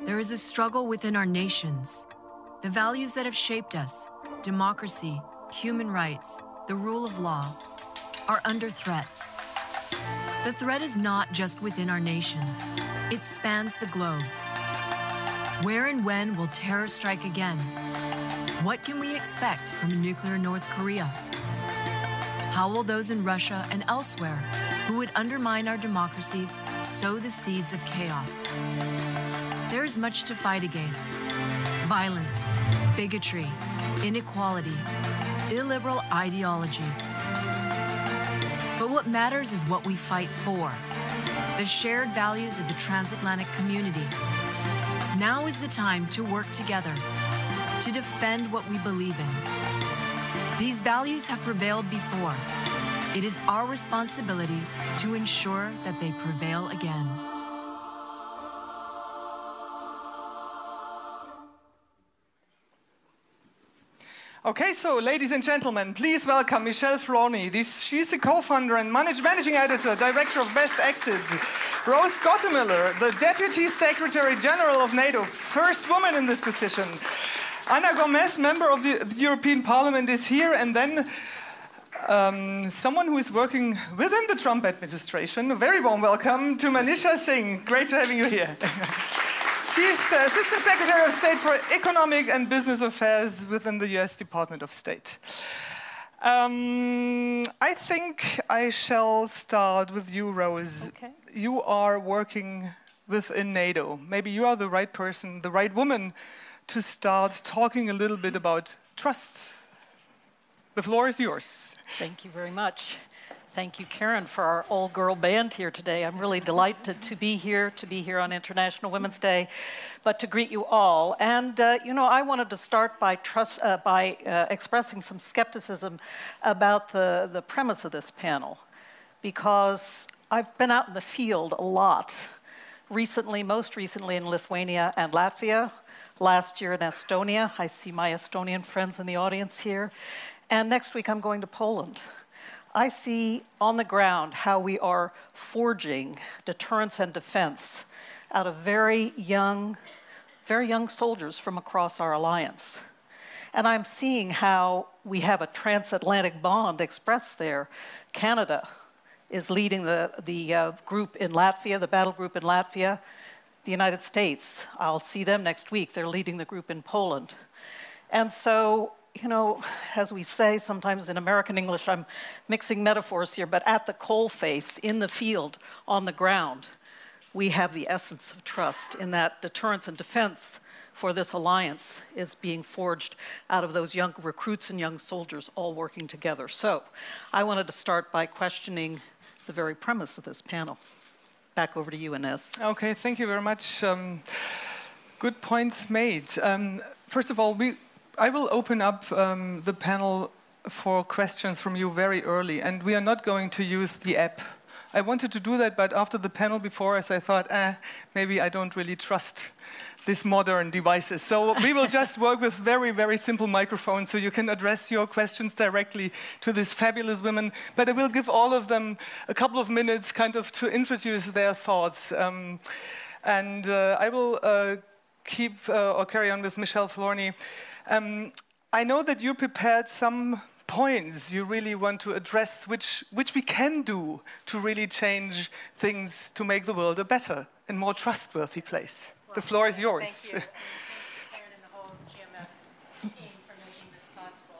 There is a struggle within our nations. The values that have shaped us, democracy, human rights, the rule of law, are under threat. The threat is not just within our nations. It spans the globe. Where and when will terror strike again? What can we expect from a nuclear North Korea? How will those in Russia and elsewhere who would undermine our democracies sow the seeds of chaos? There is much to fight against. Violence, bigotry, inequality, illiberal ideologies. But what matters is what we fight for, the shared values of the transatlantic community. Now is the time to work together, to defend what we believe in. These values have prevailed before. It is our responsibility to ensure that they prevail again. Okay, so ladies and gentlemen, please welcome Michèle Flourney. She's the co-founder and managing editor, director of Best Exit. Rose Gottemiller, the Deputy Secretary General of NATO, first woman in this position. Ana Gomez, member of the European Parliament, is here, and then someone who is working within the Trump administration. A very warm welcome to Manisha Singh. Great to have you here. She's the Assistant Secretary of State for Economic and Business Affairs within the US Department of State. I think I shall start with you, Rose. Okay. You are working within NATO. Maybe you are the right person, the right woman to start talking a little bit about trust. The floor is yours. Thank you very much. Thank you, Karen, for our all-girl band here today. I'm really delighted to be here on International Women's Day, but to greet you all. And, you know, I wanted to start by expressing some skepticism about the premise of this panel, because I've been out in the field a lot recently, most recently in Lithuania and Latvia, last year in Estonia. I see my Estonian friends in the audience here. And next week I'm going to Poland. I see on the ground how we are forging deterrence and defense out of very young soldiers from across our alliance. And I'm seeing how we have a transatlantic bond expressed there. Canada is leading the group in Latvia, the battle group in Latvia. The United States, I'll see them next week. They're leading the group in Poland. And so, you know, as we say sometimes in American English, I'm mixing metaphors here, but at the coalface, in the field, on the ground, we have the essence of trust in that deterrence and defense for this alliance is being forged out of those young recruits and young soldiers all working together. So I wanted to start by questioning the very premise of this panel. Back over to you, Inez. Okay, thank you very much. Good points made. First of all, I will open up the panel for questions from you very early, and we are not going to use the app. I wanted to do that, but after the panel before us, I thought, maybe I don't really trust these modern devices. So we will just work with very, very simple microphones so you can address your questions directly to these fabulous women. But I will give all of them a couple of minutes kind of to introduce their thoughts. And I will carry on with Michèle Flourney. I know that you prepared some points you really want to address, which we can do to really change things to make the world a better and more trustworthy place. Well, the floor is yours. Thank you, Karen and the whole GMF team for making this possible.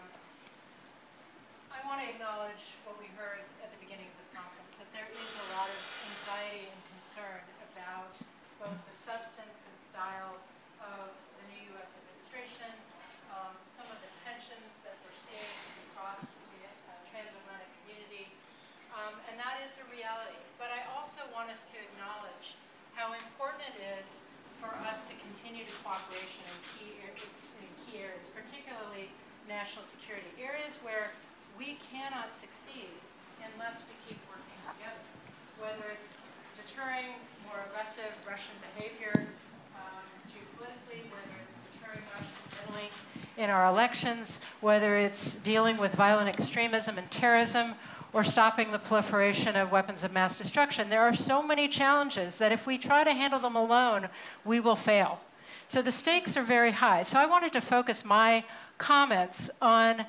I want to acknowledge what we heard at the beginning of this conference, that there is a lot of anxiety and concern about both the substance and style of the new U.S. administration, some of the tensions that we're seeing across the transatlantic community, and that is a reality. But I also want us to acknowledge how important it is for us to continue to cooperation in key areas, particularly national security, areas where we cannot succeed unless we keep working together, whether it's deterring more aggressive Russian behavior geopolitically, whether it's deterring Russian meddling in our elections, whether it's dealing with violent extremism and terrorism, or stopping the proliferation of weapons of mass destruction. There are so many challenges that if we try to handle them alone, we will fail. So the stakes are very high. So I wanted to focus my comments on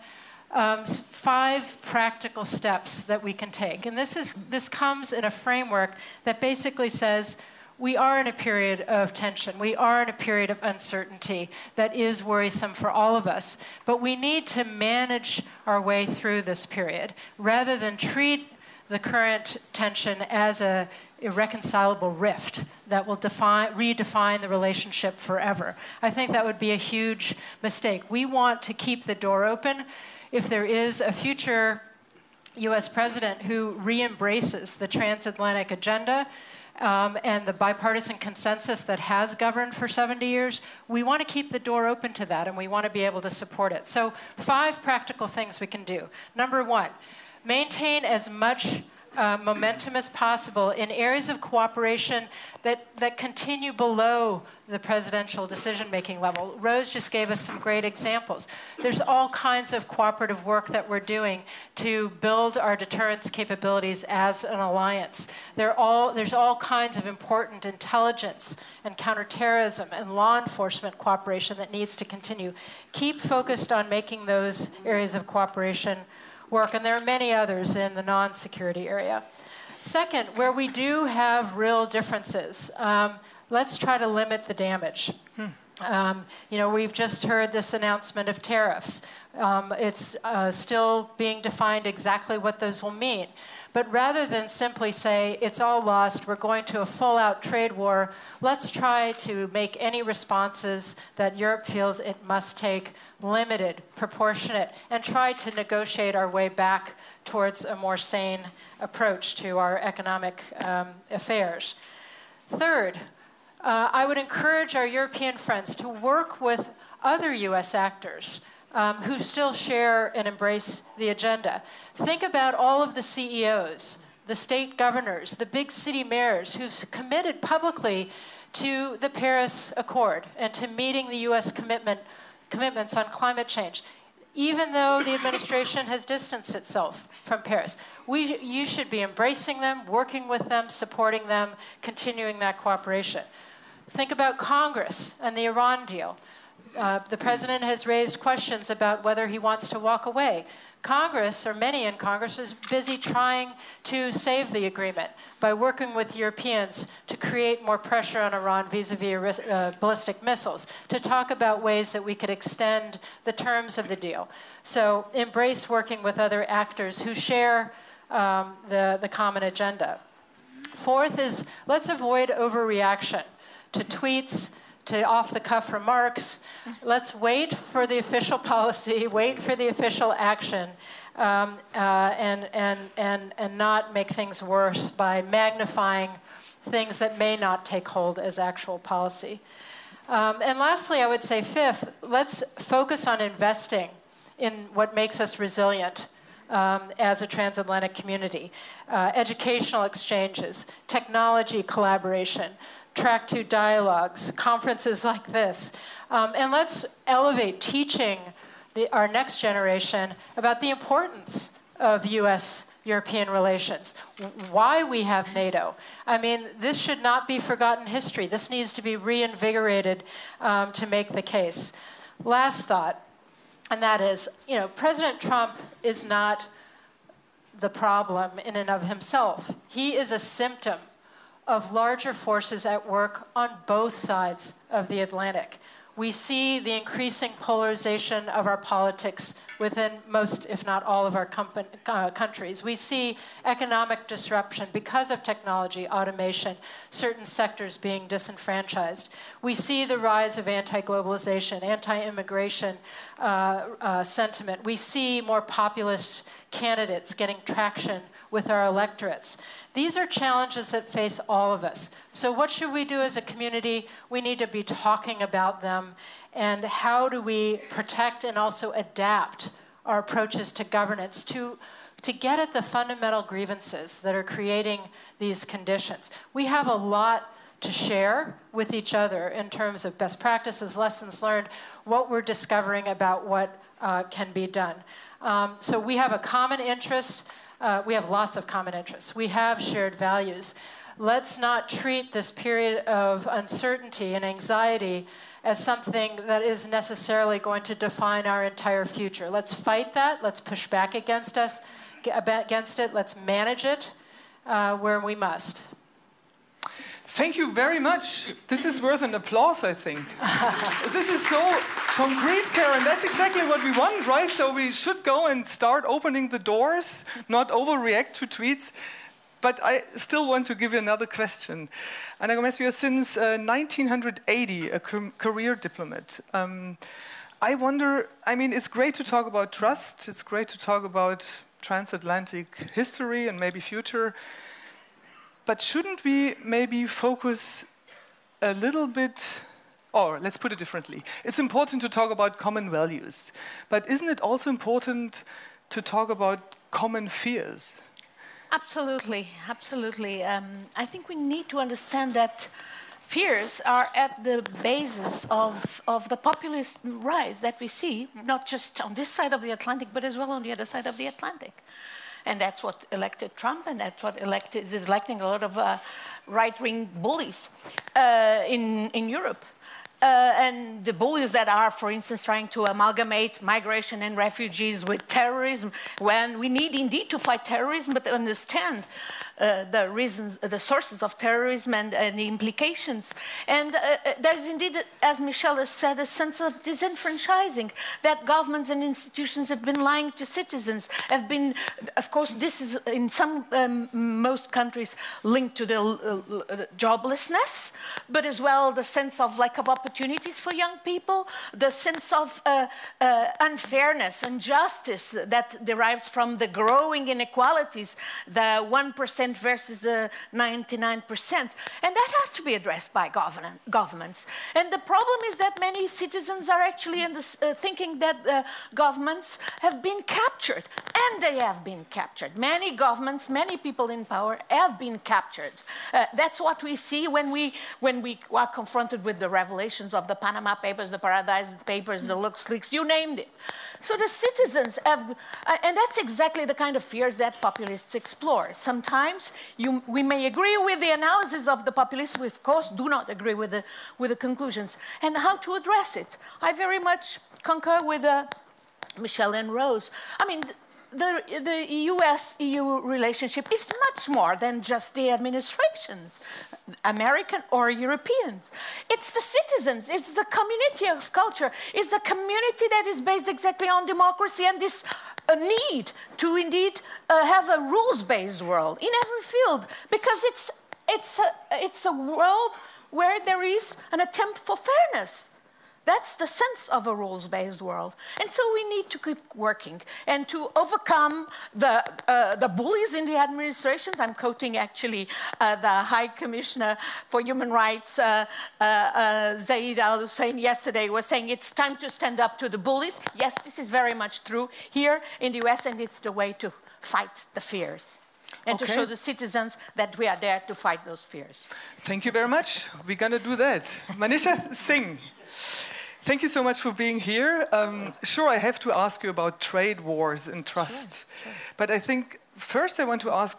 5 practical steps that we can take. And this comes in a framework that basically says we are in a period of tension. We are in a period of uncertainty that is worrisome for all of us. But we need to manage our way through this period rather than treat the current tension as a irreconcilable rift that will redefine the relationship forever. I think that would be a huge mistake. We want to keep the door open. If there is a future US president who re-embraces the transatlantic agenda and the bipartisan consensus that has governed for 70 years, we want to keep the door open to that, and we want to be able to support it. So 5 practical things we can do. Number 1, maintain as much momentum as possible in areas of cooperation that continue below the presidential decision-making level. Rose just gave us some great examples. There's all kinds of cooperative work that we're doing to build our deterrence capabilities as an alliance. There's all kinds of important intelligence and counterterrorism and law enforcement cooperation that needs to continue. Keep focused on making those areas of cooperation work, and there are many others in the non-security area. Second, where we do have real differences, let's try to limit the damage. We've just heard this announcement of tariffs. It's still being defined exactly what those will mean. But rather than simply say, it's all lost, we're going to a full-out trade war, let's try to make any responses that Europe feels it must take limited, proportionate, and try to negotiate our way back towards a more sane approach to our economic affairs. Third, I would encourage our European friends to work with other US actors who still share and embrace the agenda. Think about all of the CEOs, the state governors, the big city mayors who've committed publicly to the Paris Accord and to meeting the US commitments on climate change, even though the administration has distanced itself from Paris. You should be embracing them, working with them, supporting them, continuing that cooperation. Think about Congress and the Iran deal. The president has raised questions about whether he wants to walk away. Congress, or many in Congress, is busy trying to save the agreement by working with Europeans to create more pressure on Iran vis-a-vis ballistic missiles, to talk about ways that we could extend the terms of the deal. So embrace working with other actors who share the common agenda. Fourth is, let's avoid overreaction to tweets, to off-the-cuff remarks. Let's wait for the official policy, wait for the official action, and not make things worse by magnifying things that may not take hold as actual policy. And lastly, I would say fifth, let's focus on investing in what makes us resilient as a transatlantic community. Educational exchanges, technology collaboration, Track 2 dialogues, conferences like this. And let's elevate teaching our next generation about the importance of US-European relations, why we have NATO. I mean, this should not be forgotten history. This needs to be reinvigorated to make the case. Last thought, and that is, President Trump is not the problem in and of himself. He is a symptom of larger forces at work on both sides of the Atlantic. We see the increasing polarization of our politics within most, if not all, of our countries. We see economic disruption because of technology, automation, certain sectors being disenfranchised. We see the rise of anti-globalization, anti-immigration sentiment. We see more populist candidates getting traction with our electorates. These are challenges that face all of us. So what should we do as a community? We need to be talking about them, and how do we protect and also adapt our approaches to governance to get at the fundamental grievances that are creating these conditions. We have a lot to share with each other in terms of best practices, lessons learned, what we're discovering about what can be done. So we have a common interest. we have lots of common interests. We have shared values. Let's not treat this period of uncertainty and anxiety as something that is necessarily going to define our entire future. Let's fight that. Let's push back against it. Let's manage it where we must. Thank you very much. This is worth an applause, I think. This is so concrete, Karen. That's exactly what we want, right? So we should go and start opening the doors, not overreact to tweets. But I still want to give you another question. Ana Gomes, you are since 1980 a career diplomat. I wonder, I mean, it's great to talk about trust. It's great to talk about transatlantic history and maybe future. But shouldn't we maybe focus a little bit, or let's put it differently. It's important to talk about common values. But isn't it also important to talk about common fears? Absolutely, absolutely. I think we need to understand that fears are at the basis of the populist rise that we see, not just on this side of the Atlantic, but as well on the other side of the Atlantic. And that's what elected Trump, and that's what is electing a lot of right-wing bullies in Europe. And the bullies that are, for instance, trying to amalgamate migration and refugees with terrorism, when we need indeed to fight terrorism, but understand the reasons, the sources of terrorism and the implications. And there's indeed, as Michelle has said, a sense of disenfranchising, that governments and institutions have been lying to citizens, have been, of course, this is in some, most countries linked to the joblessness, but as well the sense of lack of opportunities for young people, the sense of unfairness and injustice that derives from the growing inequalities, the 1% versus the 99%. And that has to be addressed by governments. And the problem is that many citizens are actually thinking that governments have been captured, and they have been captured. Many governments, many people in power have been captured. That's what we see when we are confronted with the revelations of the Panama Papers, the Paradise Papers, the LuxLeaks, you named it. So the citizens have, and that's exactly the kind of fears that populists explore. Sometimes we may agree with the analysis of the populists, we of course do not agree with the conclusions. And how to address it? I very much concur with Michelle and Rose. I mean, the US-EU relationship is much more than just the administrations, American or European. It's the citizens, it's the community of culture, it's a community that is based exactly on democracy and this need to indeed have a rules-based world in every field, because it's a world where there is an attempt for fairness. That's the sense of a rules-based world. And so we need to keep working and to overcome the bullies in the administrations. I'm quoting actually the High Commissioner for Human Rights, Zeid Al-Hussein, yesterday was saying it's time to stand up to the bullies. Yes, this is very much true here in the US, and it's the way to fight the fears. And to show the citizens that we are there to fight those fears. Thank you very much. We're going to do that. Manisha Singh. Thank you so much for being here. Sure, I have to ask you about trade wars and trust. Sure. But I think first I want to ask,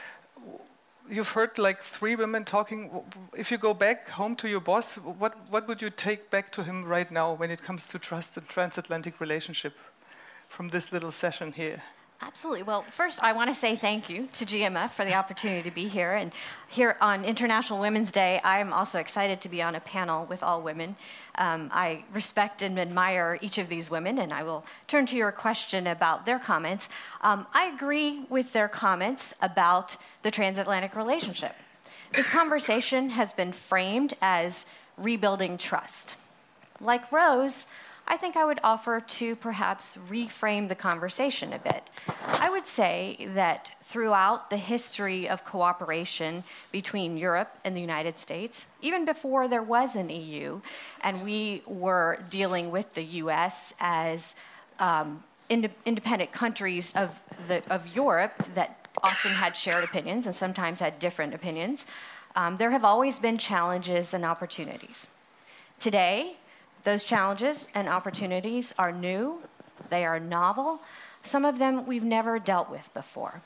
you've heard like 3 women talking. If you go back home to your boss, what would you take back to him right now when it comes to trust and transatlantic relationship from this little session here? Absolutely. Well, first, I want to say thank you to GMF for the opportunity to be here. And here on International Women's Day, I am also excited to be on a panel with all women. I respect and admire each of these women, and I will turn to your question about their comments. I agree with their comments about the transatlantic relationship. This conversation has been framed as rebuilding trust. Like Rose, I think I would offer to perhaps reframe the conversation a bit. I would say that throughout the history of cooperation between Europe and the United States, even before there was an EU, and we were dealing with the US as independent countries of Europe that often had shared opinions and sometimes had different opinions, there have always been challenges and opportunities. Today, those challenges and opportunities are new, they are novel. Some of them we've never dealt with before.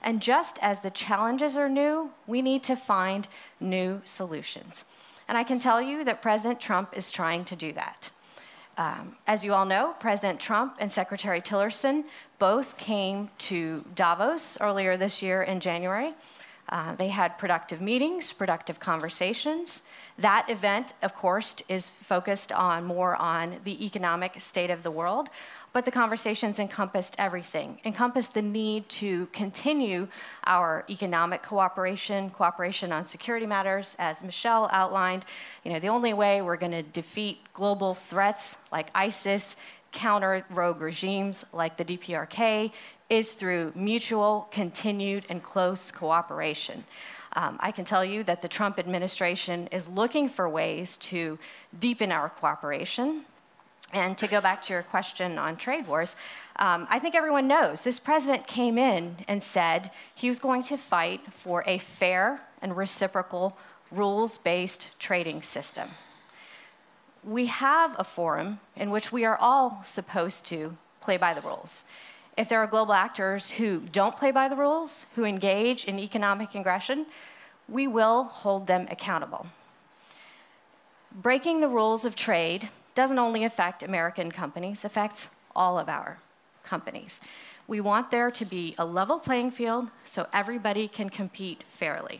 And just as the challenges are new, we need to find new solutions. And I can tell you that President Trump is trying to do that. As you all know, President Trump and Secretary Tillerson both came to Davos earlier this year in January. They had productive meetings, productive conversations. That event, of course, is focused more on the economic state of the world, but the conversations encompassed everything, encompassed the need to continue our economic cooperation on security matters, as Michelle outlined. You know, the only way we're going to defeat global threats like ISIS, counter rogue regimes like the DPRK, is through mutual, continued, and close cooperation. I can tell you that the Trump administration is looking for ways to deepen our cooperation. And to go back to your question on trade wars, I think everyone knows this president came in and said he was going to fight for a fair and reciprocal rules-based trading system. We have a forum in which we are all supposed to play by the rules. If there are global actors who don't play by the rules, who engage in economic aggression, we will hold them accountable. Breaking the rules of trade doesn't only affect American companies, it affects all of our companies. We want there to be a level playing field so everybody can compete fairly.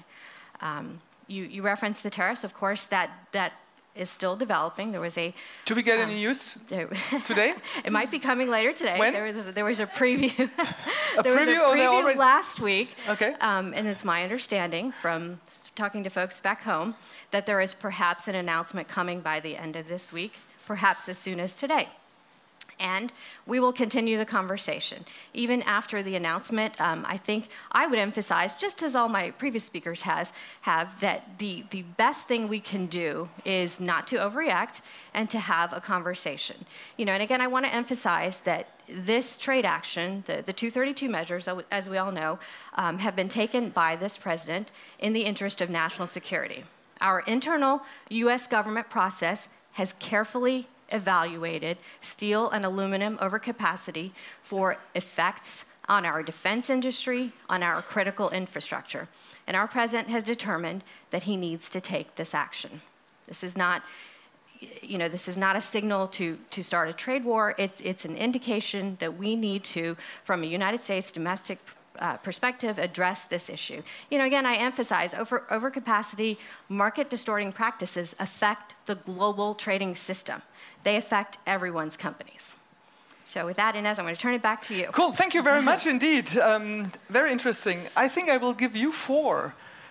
You referenced the tariffs, of course, that is still developing. There was a... Do we get any news today? It might be coming later today. When? There was a preview. There was a preview last week. Okay. And it's my understanding from talking to folks back home that there is perhaps an announcement coming by the end of this week, perhaps as soon as today. And we will continue the conversation. Even after the announcement, I think I would emphasize, just as all my previous speakers have, that the best thing we can do is not to overreact and to have a conversation. You know, and again, I want to emphasize that this trade action, the 232 measures, as we all know, have been taken by this president in the interest of national security. Our internal U.S. government process has carefully evaluated steel and aluminum overcapacity for effects on our defense industry, on our critical infrastructure. And our president has determined that he needs to take this action. This is not, you know, this is not a signal to start a trade war. It's an indication that we need to, from a United States domestic perspective, address this issue. You know, again, I emphasize overcapacity, market distorting practices affect the global trading system. They affect everyone's companies. So with that, Inez, I'm going to turn it back to you. Cool, thank you very much indeed. Very interesting. I think I will give you four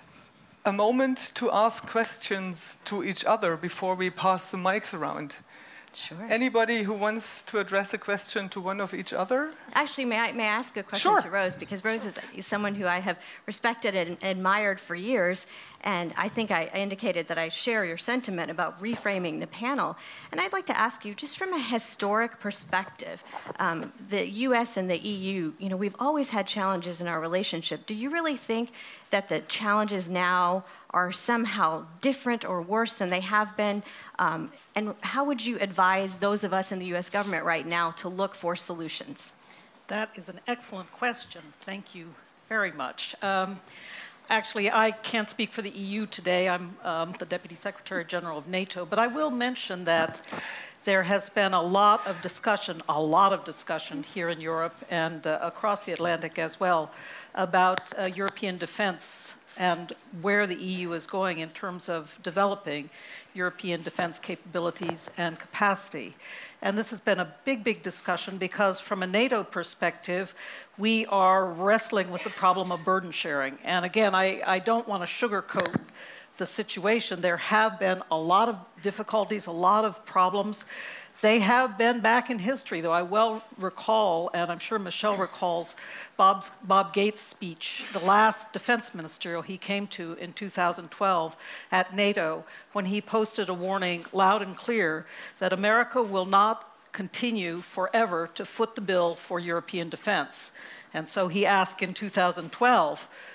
a moment to ask questions to each other before we pass the mics around. Sure. Anybody who wants to address a question to one of each other? Actually, may I ask a question Sure. to Rose? Because Rose is someone who I have respected and admired for years, and I think I indicated that I share your sentiment about reframing the panel. And I'd like to ask you, just from a historic perspective, the U.S. and the EU, you know, we've always had challenges in our relationship. Do you really think that the challenges now are somehow different or worse than they have been? And how would you advise those of us in the U.S. government right now to look for solutions? That is an excellent question. Thank you very much. Actually, I can't speak for the EU today. I'm the Deputy Secretary General of NATO, but I will mention that there has been a lot of discussion here in Europe and across the Atlantic as well about European defense and where the EU is going in terms of developing European defense capabilities and capacity. And this has been a big discussion because from a NATO perspective, we are wrestling with the problem of burden sharing. And again, I don't want to sugarcoat the situation. There have been a lot of difficulties, a lot of problems. They have been back in history, though I well recall, and I'm sure Michelle recalls, Bob Gates' speech, the last defense ministerial he came to in 2012 at NATO, when he posted a warning loud and clear that America will not continue forever to foot the bill for European defense. And so he asked in 2012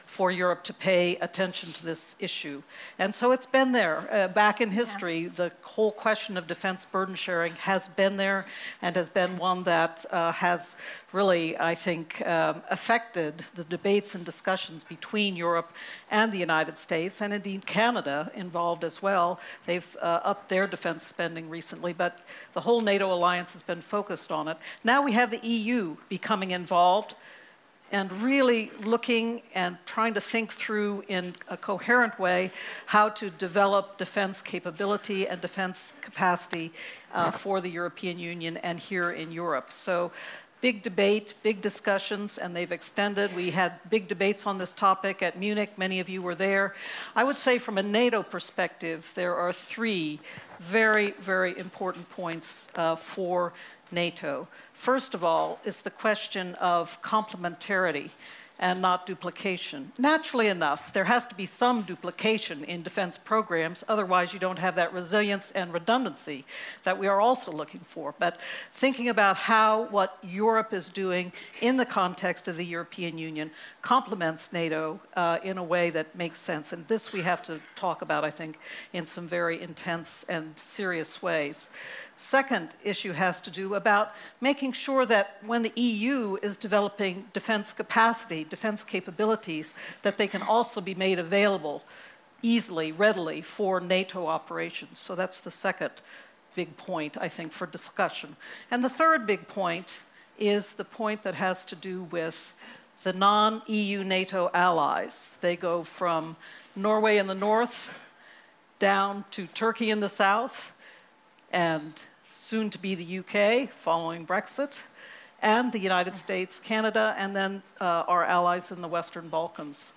for Europe to pay attention to this issue. And so it's been there. Back in history, the whole question of defense burden sharing has been there and has been one that has really, I think, affected the debates and discussions between Europe and the United States, and indeed Canada involved as well. They've upped their defense spending recently, but the whole NATO alliance has been focused on it. Now we have the EU becoming involved and really looking and trying to think through in a coherent way how to develop defense capability and defense capacity for the European Union and here in Europe. So big debate, big discussions, and they've extended. We had big debates on this topic at Munich. Many of you were there. I would say from a NATO perspective, there are three very, very important points for NATO. First of all is the question of complementarity and not duplication. Naturally enough, there has to be some duplication in defense programs, otherwise you don't have that resilience and redundancy that we are also looking for. But thinking about how what Europe is doing in the context of the European Union complements NATO in a way that makes sense. And this we have to talk about, I think, in some very intense and serious ways. Second issue has to do about making sure that when the EU is developing defense capacity, defense capabilities, that they can also be made available easily, readily for NATO operations. So that's the second big point, I think, for discussion. And the third big point is the point that has to do with the non-EU NATO allies. They go from Norway in the north down to Turkey in the south, and soon to be the UK following Brexit, and the United States, Canada, and then our allies in the Western Balkans,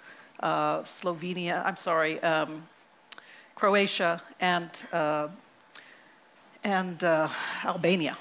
Croatia and Albania.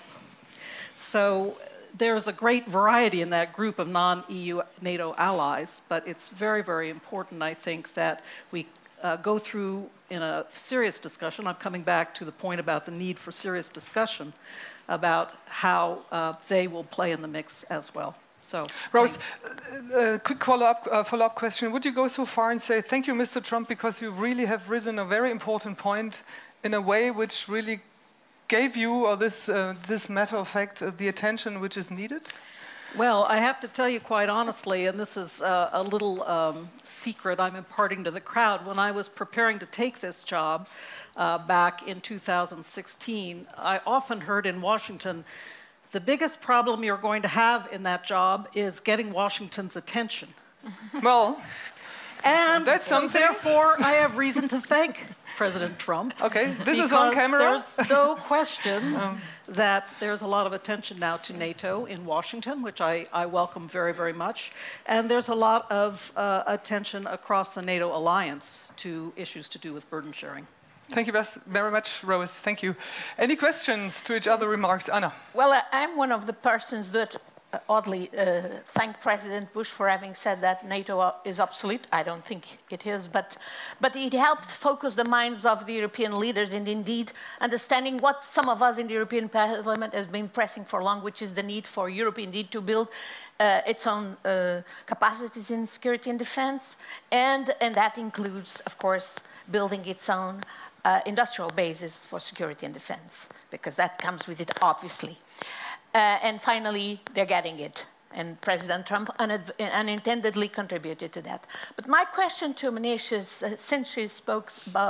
So there's a great variety in that group of non-EU NATO allies, but it's very, very important, I think, that we go through in a serious discussion. I'm coming back to the point about the need for serious discussion about how they will play in the mix as well. So, Rose, quick follow-up question. Would you go so far and say, thank you, Mr. Trump, because you really have risen a very important point in a way which really gave you, or this matter of fact, the attention which is needed? Well, I have to tell you quite honestly, and this is a little secret I'm imparting to the crowd, when I was preparing to take this job back in 2016, I often heard in Washington, the biggest problem you're going to have in that job is getting Washington's attention. Well, and that's something. Therefore, I have reason to thank President Trump. Okay, this is on camera. There's no question that there's a lot of attention now to NATO in Washington, which I welcome very, very much. And there's a lot of attention across the NATO alliance to issues to do with burden sharing. Thank you very much, Rose. Thank you. Any questions to each other remarks? Anna. Well, I'm one of the persons that oddly thank President Bush for having said that NATO is obsolete. I don't think it is, but it helped focus the minds of the European leaders in indeed understanding what some of us in the European Parliament have been pressing for long, which is the need for Europe indeed to build its own capacities in security and defense, and that includes, of course, building its own industrial basis for security and defense, because that comes with it, obviously. And finally, they're getting it. And President Trump unintendedly contributed to that. But my question to Manish is, since she spoke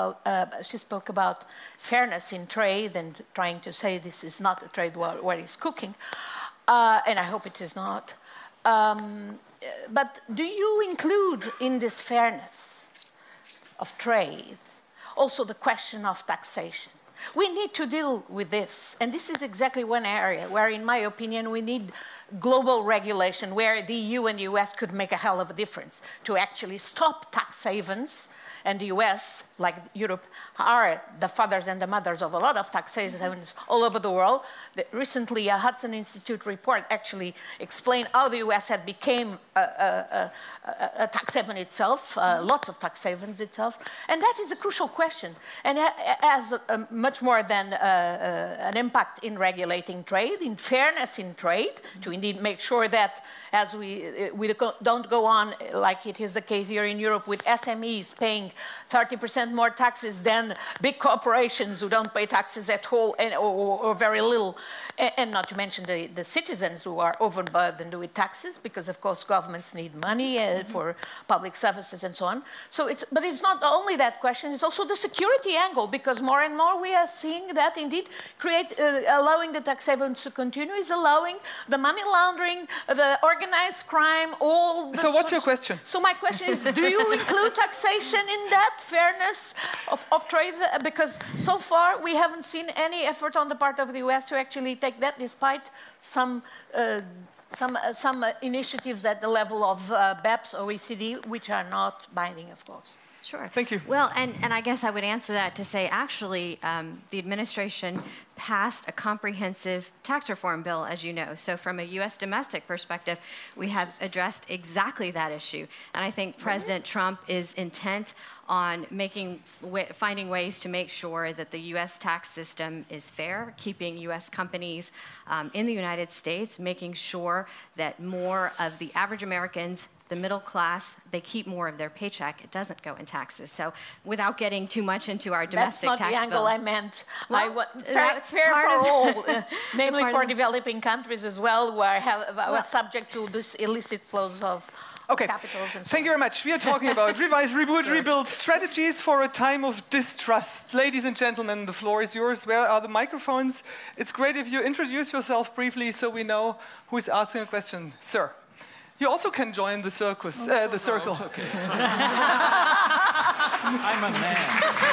about fairness in trade and trying to say this is not a trade war where he's cooking, and I hope it is not, but do you include in this fairness of trade also the question of taxation? We need to deal with this, and this is exactly one area where, in my opinion, we need global regulation, where the EU and the US could make a hell of a difference to actually stop tax havens. And the US, like Europe, are the fathers and the mothers of a lot of tax havens all over the world. Recently, a Hudson Institute report actually explained how the US had become a tax haven itself, lots of tax havens itself. And that is a crucial question. And as much more than an impact in regulating trade, in fairness in trade, to indeed make sure that as we don't go on like it is the case here in Europe with SMEs paying 30% more taxes than big corporations who don't pay taxes at all or very little, and not to mention the citizens who are overburdened with taxes because, of course, governments need money for public services and so on. So but it's not only that question, it's also the security angle, because more and more we are seeing that indeed allowing the tax havens to continue is allowing the money laundering, the organized crime, all the So what's your question? So my question is, do you include taxation in that fairness of trade? Because so far we haven't seen any effort on the part of the US to actually take that, despite some initiatives at the level of BEPS, OECD, which are not binding, of course. Sure. Thank you. Well, and I guess I would answer that to say, actually, the administration passed a comprehensive tax reform bill, as you know. So from a U.S. domestic perspective, we have addressed exactly that issue. And I think President Trump is intent on finding ways to make sure that the U.S. tax system is fair, keeping U.S. companies in the United States, making sure that more of the average Americans, the middle class, they keep more of their paycheck. It doesn't go in taxes. So without getting too much into our domestic tax bill. That's not the angle I meant. Well, fair for all, namely for developing countries as well, who are subject to this illicit flows of capitals and so Thank you very much. We are talking about revise, reboot, rebuild strategies for a time of distrust. Ladies and gentlemen, the floor is yours. Where are the microphones? It's great if you introduce yourself briefly so we know who is asking a question. Sir. You also can join the circus, the circle. No, okay. I'm a man.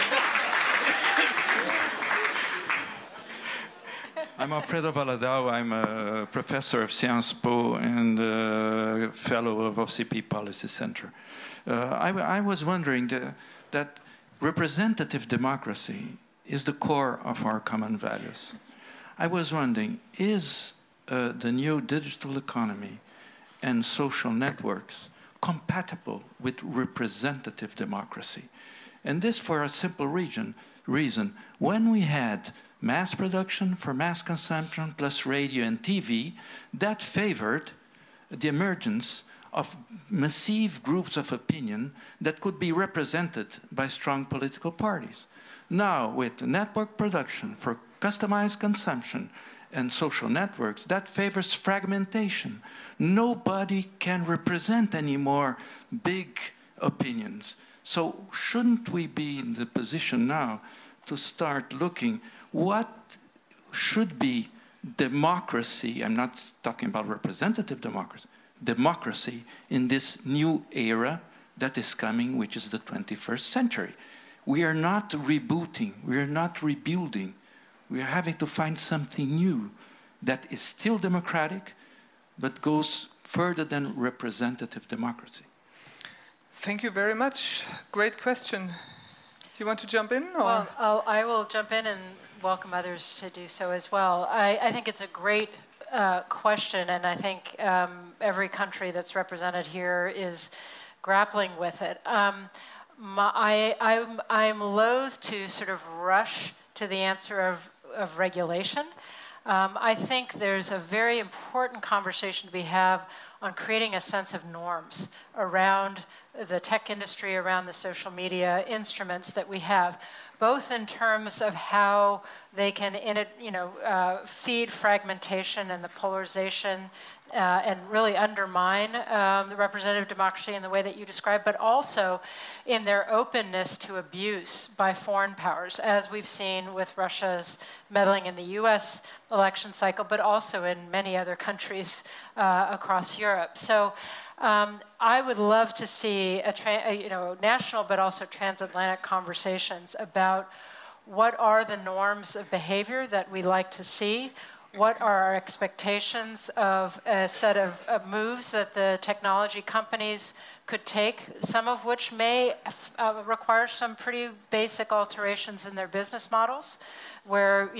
I'm Alfredo Valadão. I'm a professor of Sciences Po and a fellow of OCP Policy Center. I was wondering that representative democracy is the core of our common values. I was wondering, is the new digital economy and social networks compatible with representative democracy? And this for a simple reason. When we had mass production for mass consumption plus radio and TV, that favored the emergence of massive groups of opinion that could be represented by strong political parties. Now, with network production for customized consumption and social networks, that favors fragmentation. Nobody can represent anymore big opinions. So shouldn't we be in the position now to start looking what should be democracy? I'm not talking about representative democracy. Democracy in this new era that is coming, which is the 21st century. We are not rebooting, we are not rebuilding. We are having to find something new that is still democratic, but goes further than representative democracy. Thank you very much. Great question. Do you want to jump in? Or? Well, I will jump in and welcome others to do so as well. I think it's a great question, and I think every country that's represented here is grappling with it. I'm loath to sort of rush to the answer of regulation. I think there's a very important conversation we have on creating a sense of norms around the tech industry, around the social media instruments that we have, both in terms of how they can feed fragmentation and the polarization and really undermine the representative democracy in the way that you described, but also in their openness to abuse by foreign powers, as we've seen with Russia's meddling in the US election cycle, but also in many other countries across Europe. So I would love to see national but also transatlantic conversations about what are the norms of behavior that we like to see, what are our expectations of a set of moves that the technology companies could take, some of which may require some pretty basic alterations in their business models, where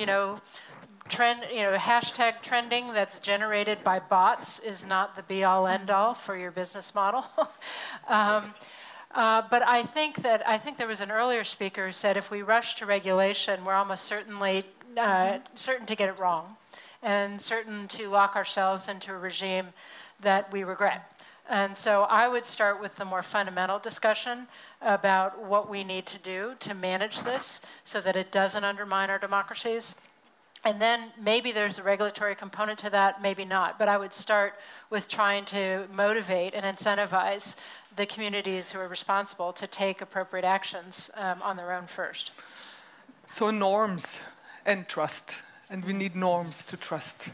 hashtag trending that's generated by bots is not the be-all, end-all for your business model. But I think there was an earlier speaker who said if we rush to regulation, we're almost certainly certain to get it wrong, and certain to lock ourselves into a regime that we regret. And so I would start with the more fundamental discussion about what we need to do to manage this so that it doesn't undermine our democracies. And then maybe there's a regulatory component to that, maybe not. But I would start with trying to motivate and incentivize the communities who are responsible to take appropriate actions on their own first. So norms and trust. And we need norms to trust.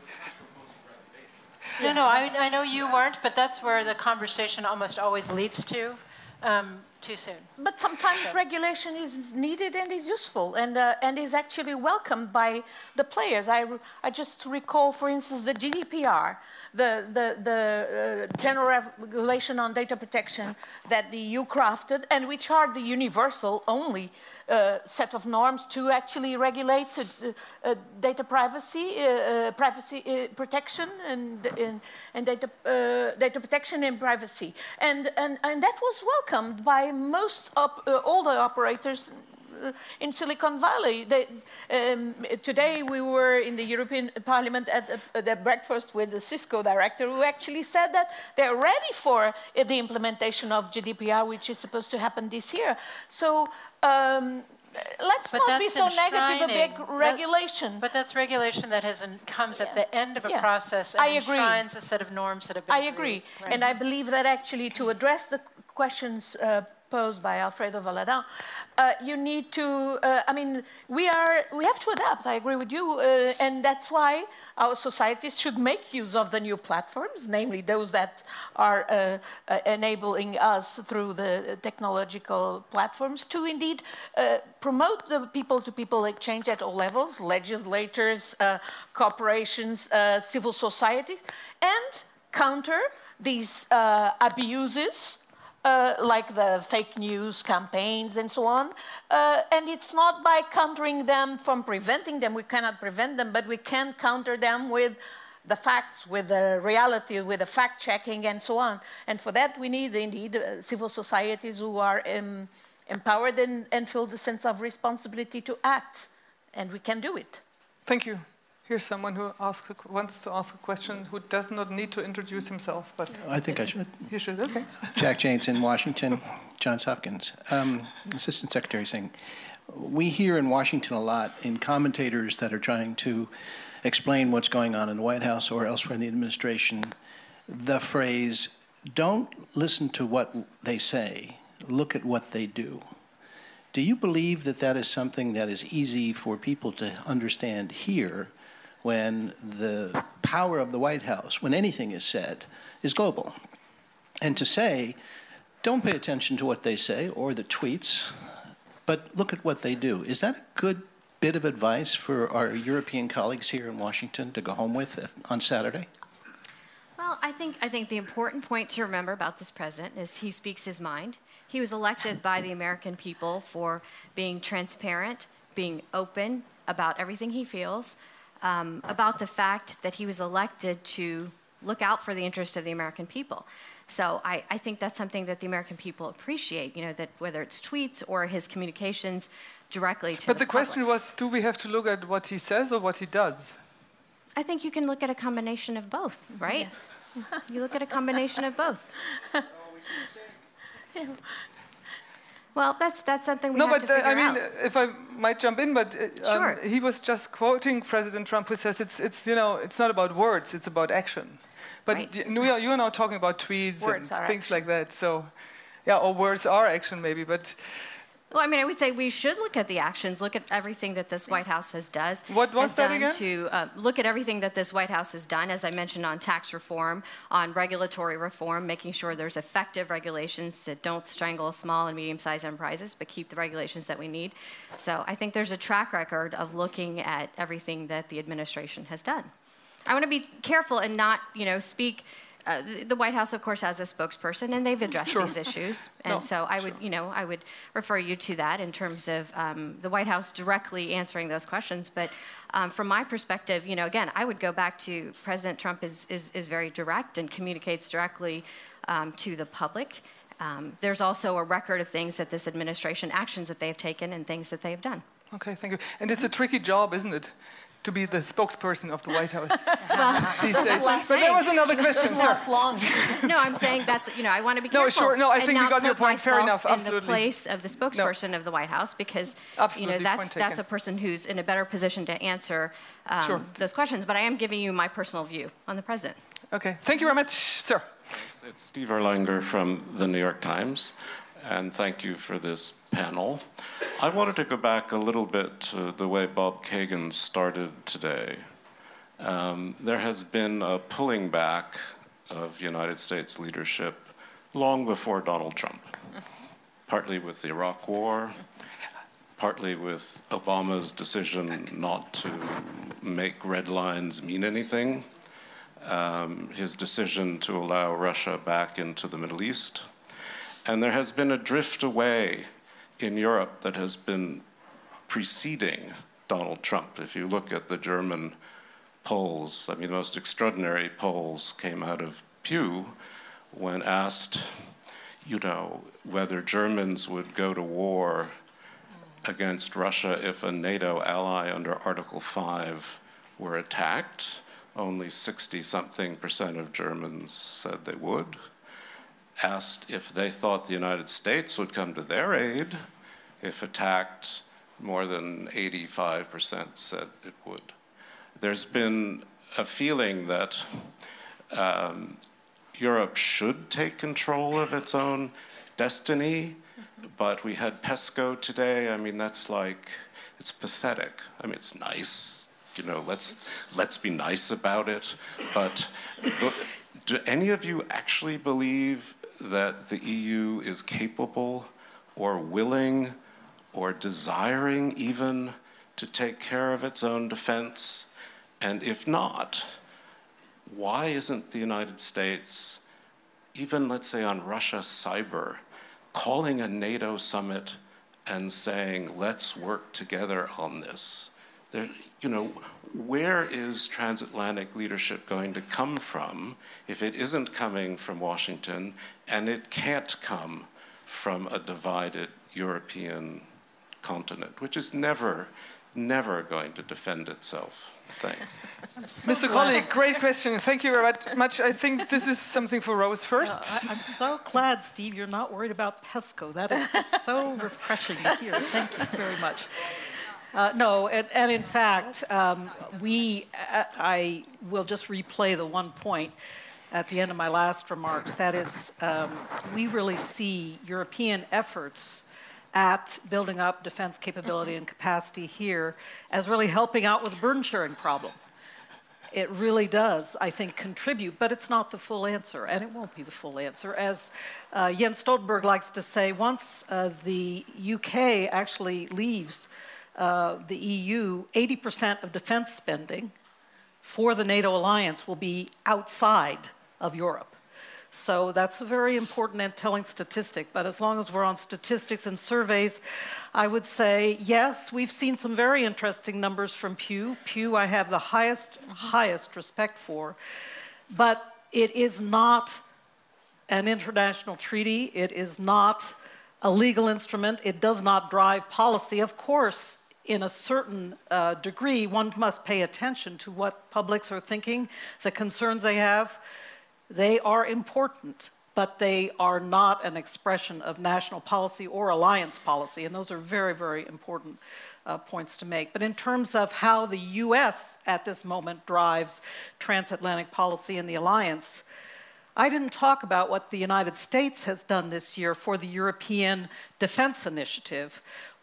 No, I know you weren't, but that's where the conversation almost always leaps to. Too soon. But sometimes regulation is needed and is useful and is actually welcomed by the players. I just recall, for instance, the GDPR, the General Regulation on Data Protection that the EU crafted, and which are the universal only set of norms to actually regulate data privacy, protection, and data protection and privacy, and that was welcomed by most all the operators in Silicon Valley. Today we were in the European Parliament at the breakfast with the Cisco director, who actually said that they're ready for the implementation of GDPR, which is supposed to happen this year. So let's not be so negative a big regulation. But that's regulation that comes at the end of a process and enshrines a set of norms that have been I agree. Right. And I believe that actually to address the questions posed by Alfredo Valadão, you need to, we have to adapt, I agree with you, and that's why our societies should make use of the new platforms, namely those that are enabling us through the technological platforms to indeed promote the people-to-people exchange at all levels, legislators, corporations, civil society, and counter these abuses like the fake news campaigns and so on. And it's not by countering them from preventing them. We cannot prevent them, but we can counter them with the facts, with the reality, with the fact-checking and so on. And for that, we need, indeed, civil societies who are empowered and feel the sense of responsibility to act. And we can do it. Thank you. Here's someone who wants to ask a question who does not need to introduce himself, but I think I should. You should, okay. Jack Janes in Washington, Johns Hopkins. Assistant Secretary Singh, we hear in Washington a lot in commentators that are trying to explain what's going on in the White House or elsewhere in the administration, the phrase, don't listen to what they say, look at what they do. Do you believe that that is something that is easy for people to understand here, when the power of the White House, when anything is said, is global? And to say, don't pay attention to what they say or the tweets, but look at what they do. Is that a good bit of advice for our European colleagues here in Washington to go home with on Saturday? Well, I think the important point to remember about this president is he speaks his mind. He was elected by the American people for being transparent, being open about everything he feels, about the fact that he was elected to look out for the interest of the American people. So I think that's something that the American people appreciate, that whether it's tweets or his communications directly to the public. But the question was, do we have to look at what he says or what he does? I think you can look at a combination of both, right? Yes. You look at a combination of both. Well, that's something we have to figure out. No, but if I might jump in, but sure. He was just quoting President Trump, who says it's not about words, it's about action. But right. You are now talking about tweets and things like that. So, yeah, or words are action maybe, but. Well, I would say we should look at the actions, look at everything that this White House has done. What was that again? To look at everything that this White House has done, as I mentioned, on tax reform, on regulatory reform, making sure there's effective regulations that don't strangle small and medium-sized enterprises, but keep the regulations that we need. So I think there's a track record of looking at everything that the administration has done. I want to be careful and not, speak. The White House, of course, has a spokesperson, and they've addressed these issues. And so I would refer you to that in terms of the White House directly answering those questions. But from my perspective, again, I would go back to President Trump is very direct and communicates directly to the public. There's also a record of things that this administration, actions that they've taken and things that they've done. Okay, thank you. And it's a tricky job, isn't it? To be the spokesperson of the White House these days. But there was another question, sir. long. No, I'm saying that's, I want to be careful. No, sure. No, I think we got your point. Fair enough. In Absolutely. the place of the spokesperson of the White House, because that's a person who's in a better position to answer those questions. But I am giving you my personal view on the president. Okay. Thank you very much, sir. It's Steve Erlanger from the New York Times, and thank you for this panel. I wanted to go back a little bit to the way Bob Kagan started today. There has been a pulling back of United States leadership long before Donald Trump, partly with the Iraq War, partly with Obama's decision not to make red lines mean anything, his decision to allow Russia back into the Middle East. And there has been a drift away in Europe that has been preceding Donald Trump. If you look at the German polls, I mean, the most extraordinary polls came out of Pew when asked, whether Germans would go to war against Russia if a NATO ally under Article 5 were attacked. Only 60-something% of Germans said they would. Asked if they thought the United States would come to their aid if attacked, more than 85% said it would. There's been a feeling that Europe should take control of its own destiny, but we had PESCO today. I mean, it's pathetic. I mean, it's nice. Let's be nice about it. But do any of you actually believe that the EU is capable or willing or desiring even to take care of its own defense? And if not, why isn't the United States, even let's say on Russia cyber, calling a NATO summit and saying, let's work together on this? Where is transatlantic leadership going to come from if it isn't coming from Washington, and it can't come from a divided European continent, which is never going to defend itself? Thanks. Mr. Colley, great question. Thank you very much. I think this is something for Rose first. I'm so glad, Steve, you're not worried about PESCO. That is just so refreshing to hear. Thank you very much. No, and in fact, I will just replay the one point at the end of my last remarks. That is, we really see European efforts at building up defense capability and capacity here as really helping out with the burden sharing problem. It really does, I think, contribute, but it's not the full answer, and it won't be the full answer. As Jens Stoltenberg likes to say, once the UK actually leaves the EU, 80% of defense spending for the NATO alliance will be outside of Europe. So that's a very important and telling statistic. But as long as we're on statistics and surveys, I would say, yes, we've seen some very interesting numbers from Pew. Pew I have the highest respect for. But it is not an international treaty. It is not a legal instrument. It does not drive policy. Of course, in a certain degree, one must pay attention to what publics are thinking, the concerns they have. They are important, but they are not an expression of national policy or alliance policy, and those are very, very important points to make. But in terms of how the US at this moment drives transatlantic policy in the alliance, I didn't talk about what the United States has done this year for the European Defense Initiative.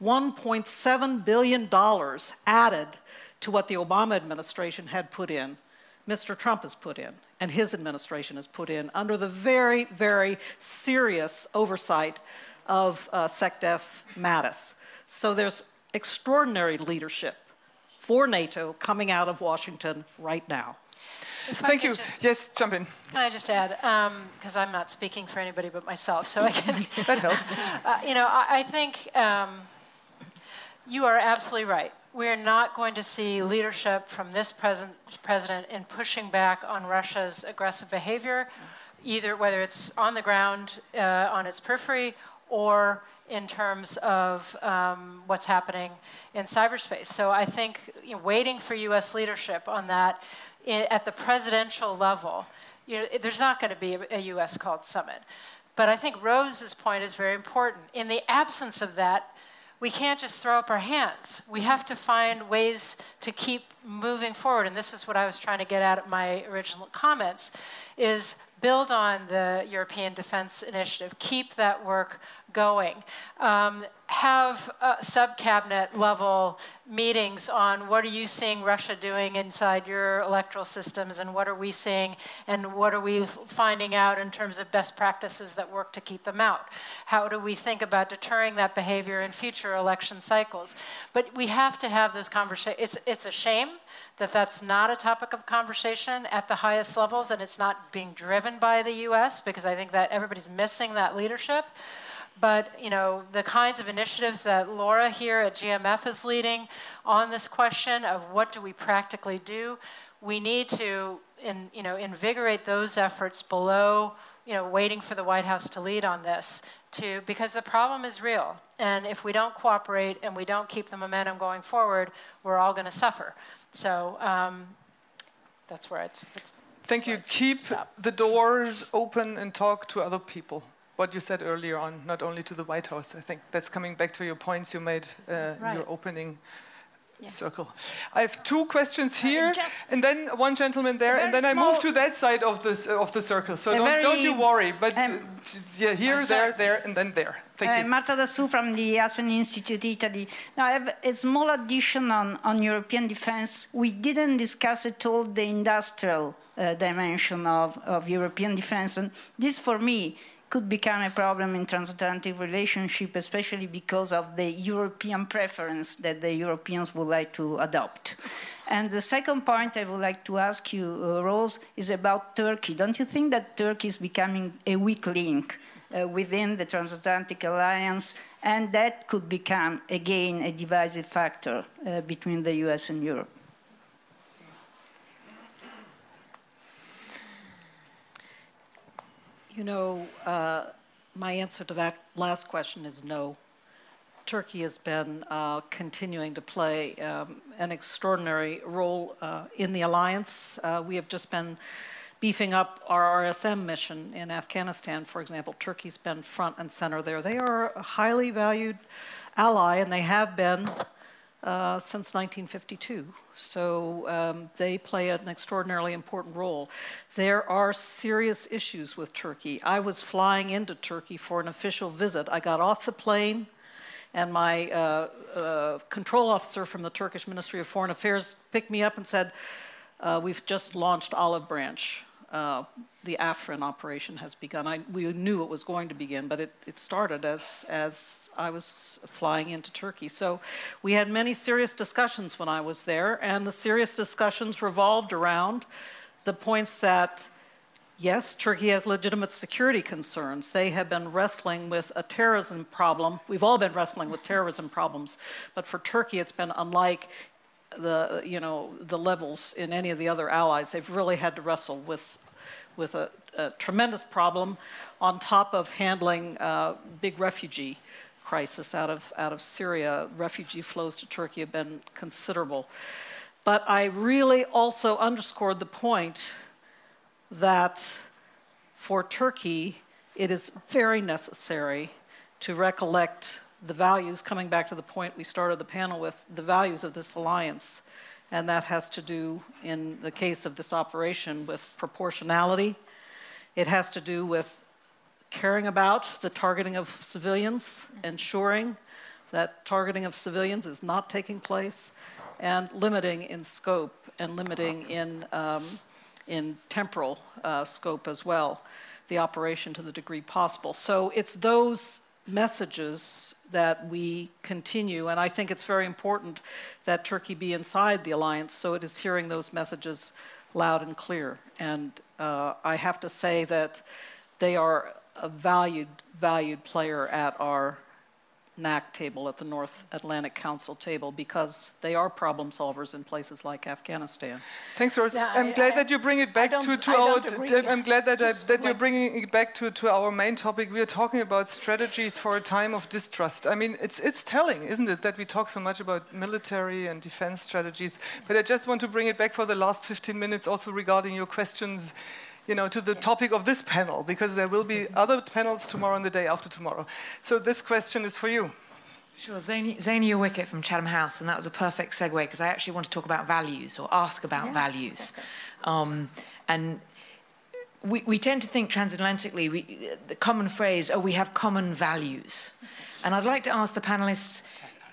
$1.7 billion added to what the Obama administration had put in, Mr. Trump has put in, and his administration has put in, under the very, very serious oversight of SecDef Mattis. So there's extraordinary leadership for NATO coming out of Washington right now. Thank you. Yes, jump in. Can I just add, because I'm not speaking for anybody but myself, so I can... That helps. I think you are absolutely right. We're not going to see leadership from this president in pushing back on Russia's aggressive behavior. either whether it's on the ground, on its periphery, or in terms of what's happening in cyberspace. So I think waiting for U.S. leadership on that at the presidential level, there's not going to be a U.S. called summit. But I think Rose's point is very important. In the absence of that, we can't just throw up our hands. We have to find ways to keep moving forward. And this is what I was trying to get at my original comments, is build on the European Defense Initiative, keep that work going. Have sub-cabinet level meetings on what are you seeing Russia doing inside your electoral systems, and what are we seeing, and what are we finding out in terms of best practices that work to keep them out? How do we think about deterring that behavior in future election cycles? But we have to have those conversations. It's a shame that that's not a topic of conversation at the highest levels, and it's not being driven by the US, because I think that everybody's missing that leadership. But the kinds of initiatives that Laura here at GMF is leading on this question of what do we practically do, we need to invigorate those efforts below waiting for the White House to lead on this, because the problem is real. And if we don't cooperate and we don't keep the momentum going forward, we're all going to suffer. So that's where it's Thank you. Keep the doors open and talk to other people. What you said earlier on, not only to the White House. I think that's coming back to your points you made in your opening circle. I have two questions here, and then one gentleman there, and then I move to that side of the circle. So don't you worry. But here, there, and then there. Thank you. Marta Dassù from the Aspen Institute, Italy. Now, I have a small addition on European defense. We didn't discuss at all the industrial dimension of European defense, and this, for me, could become a problem in transatlantic relationship, especially because of the European preference that the Europeans would like to adopt. And the second point I would like to ask you, Rose, is about Turkey. Don't you think that Turkey is becoming a weak link within the transatlantic alliance, and that could become, again, a divisive factor between the US and Europe? My answer to that last question is no. Turkey has been continuing to play an extraordinary role in the alliance. We have just been beefing up our RSM mission in Afghanistan, for example. Turkey's been front and center there. They are a highly valued ally, and they have been since 1952. So they play an extraordinarily important role. There are serious issues with Turkey. I was flying into Turkey for an official visit. I got off the plane, and my control officer from the Turkish Ministry of Foreign Affairs picked me up and said, we've just launched Olive Branch. The Afrin operation has begun. We knew it was going to begin, but it started as I was flying into Turkey. So we had many serious discussions when I was there, and the serious discussions revolved around the points that, yes, Turkey has legitimate security concerns. They have been wrestling with a terrorism problem. We've all been wrestling with terrorism problems, but for Turkey, it's been unlike the levels in any of the other allies. They've really had to wrestle with a tremendous problem on top of handling big refugee crisis out of Syria. Refugee flows to Turkey have been considerable. But I really also underscored the point that for Turkey, it is very necessary to recollect the values, coming back to the point we started the panel with, the values of this alliance. And that has to do, in the case of this operation, with proportionality. It has to do with caring about the targeting of civilians, ensuring that targeting of civilians is not taking place, and limiting in scope and limiting in temporal scope as well, the operation to the degree possible. So it's those messages that we continue, and I think it's very important that Turkey be inside the alliance, so it is hearing those messages loud and clear. And I have to say that they are a valued player at our NAC table, at the North Atlantic Council table, because they are problem solvers in places like Afghanistan. Thanks, Rose. Yeah, I'm glad that you bring it back to our. I'm glad that you're bringing it back to our main topic. We are talking about strategies for a time of distrust. I mean, it's telling, isn't it, that we talk so much about military and defense strategies. But I just want to bring it back for the last 15 minutes, also regarding your questions, you know, to the topic of this panel, because there will be other panels tomorrow and the day after tomorrow. So this question is for you. Sure, Zania Wickett from Chatham House, and that was a perfect segue, because I actually want to talk about values, or ask about values. And we tend to think transatlantically, the common phrase, oh, we have common values. And I'd like to ask the panelists,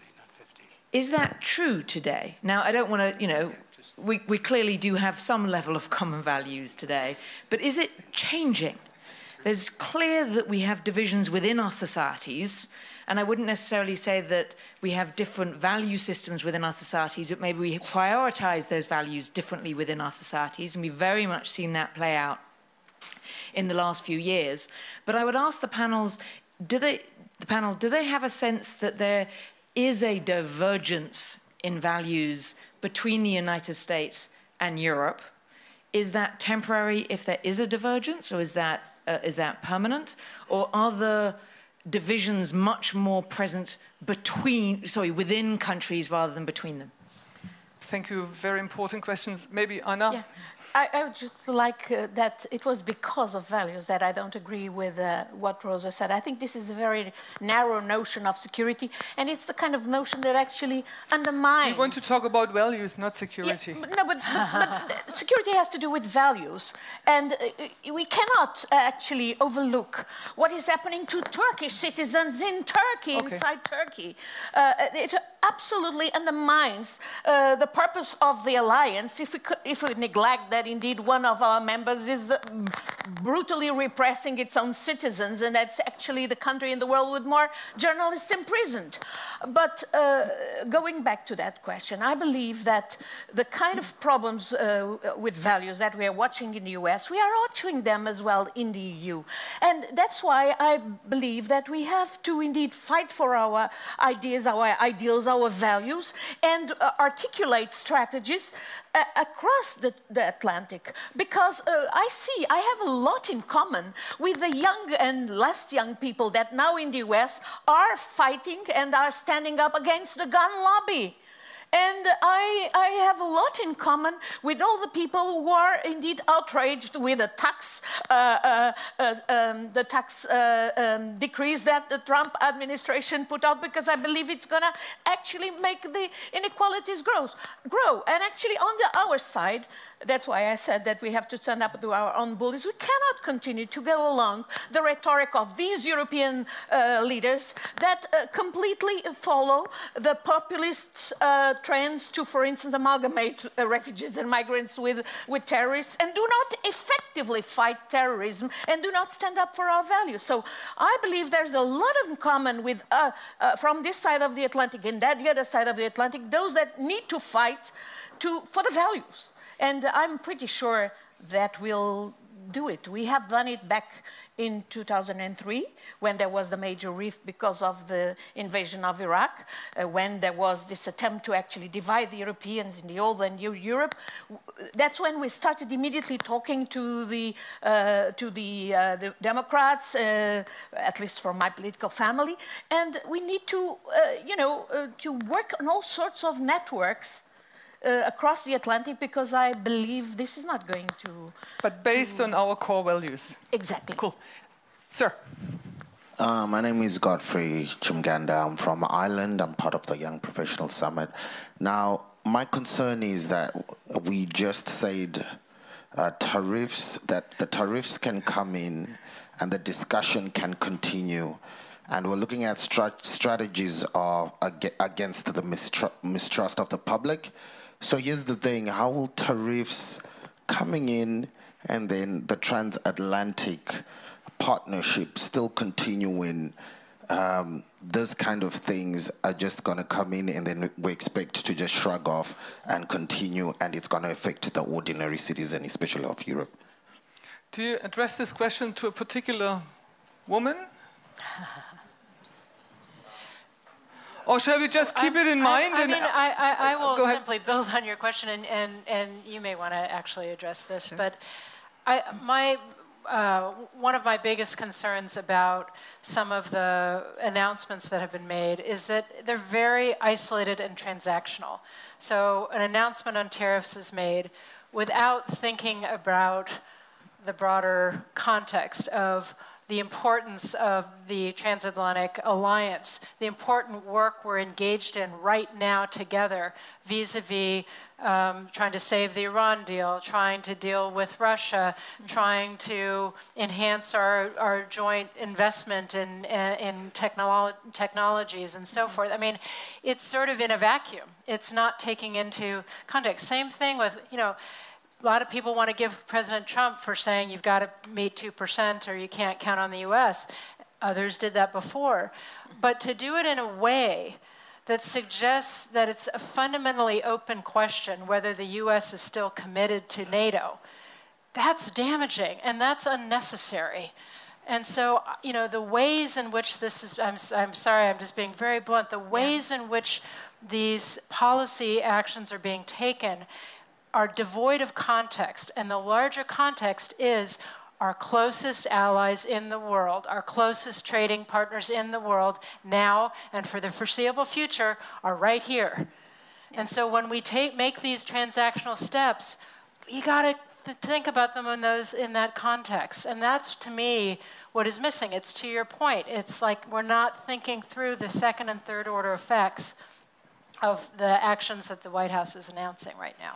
is that true today? Now, I don't want to, you know, we clearly do have some level of common values today, but is it changing? There's clear that we have divisions within our societies, and I wouldn't necessarily say that we have different value systems within our societies, but maybe we prioritize those values differently within our societies, and we've very much seen that play out in the last few years. But I would ask the panels, do they have a sense that there is a divergence in values between the United States and Europe? Is that temporary if there is a divergence, or is that permanent? Or are the divisions much more present within countries rather than between them? Thank you. Very important questions. Maybe Anna? Yeah. I would just like that it was because of values that I don't agree with what Rosa said. I think this is a very narrow notion of security, and it's the kind of notion that actually undermines... You want to talk about values, not security. Yeah, but security has to do with values, and we cannot actually overlook what is happening to Turkish citizens in Turkey, inside Turkey. It absolutely undermines the purpose of the alliance if we neglect that indeed one of our members is brutally repressing its own citizens, and that's actually the country in the world with more journalists imprisoned. But going back to that question, I believe that the kind of problems with values that we are watching in the US, we are watching them as well in the EU. And that's why I believe that we have to indeed fight for our ideas, our ideals, our values, and articulate strategies across the Atlantic, because I have a lot in common with the young and less young people that now in the US are fighting and are standing up against the gun lobby. And I have a lot in common with all the people who are indeed outraged with the tax decrees that the Trump administration put out, because I believe it's going to actually make the inequalities grow. And actually on our side, that's why I said that we have to stand up to our own bullies. We cannot continue to go along the rhetoric of these European leaders that completely follow the populists' trends to, for instance, amalgamate refugees and migrants with terrorists, and do not effectively fight terrorism, and do not stand up for our values. So I believe there's a lot in common with, from this side of the Atlantic and the other side of the Atlantic, those that need to fight for the values. And I'm pretty sure that we'll do it. We have done it back in 2003, when there was the major rift because of the invasion of Iraq, when there was this attempt to actually divide the Europeans in the old and new Europe. That's when we started immediately talking to the Democrats, at least from my political family, and we need to, to work on all sorts of networks across the Atlantic, because I believe this is not going to... But based on our core values. Exactly. Cool. Sir. My name is Godfrey Chimganda. I'm from Ireland. I'm part of the Young Professional Summit. Now, my concern is that we just said tariffs, that the tariffs can come in and the discussion can continue. And we're looking at strategies against the mistrust of the public. So here's the thing, how will tariffs coming in and then the transatlantic partnership still continuing, those kind of things are just going to come in, and then we expect to just shrug off and continue, and it's going to affect the ordinary citizen, especially of Europe. Do you address this question to a particular woman? Or shall we just keep it in mind? I will go ahead. simply build on your question, and you may want to actually address this. Sure. But one of my biggest concerns about some of the announcements that have been made is that they're very isolated and transactional. So an announcement on tariffs is made without thinking about the broader context of the importance of the transatlantic alliance, the important work we're engaged in right now together, vis-a-vis trying to save the Iran deal, trying to deal with Russia, trying to enhance our joint investment in technologies and so forth. I mean, it's sort of in a vacuum. It's not taking into context. Same thing with, a lot of people want to give President Trump for saying you've got to meet 2% or you can't count on the US. Others did that before. But to do it in a way that suggests that it's a fundamentally open question whether the US is still committed to NATO, that's damaging and that's unnecessary. And so, the ways in which this is, I'm sorry, I'm just being very blunt, the ways in which these policy actions are being taken are devoid of context, and the larger context is our closest allies in the world, our closest trading partners in the world now and for the foreseeable future are right here. And so when we make these transactional steps, you got to think about them in that context. And that's, to me, what is missing. It's to your point. It's like we're not thinking through the second and third order effects of the actions that the White House is announcing right now.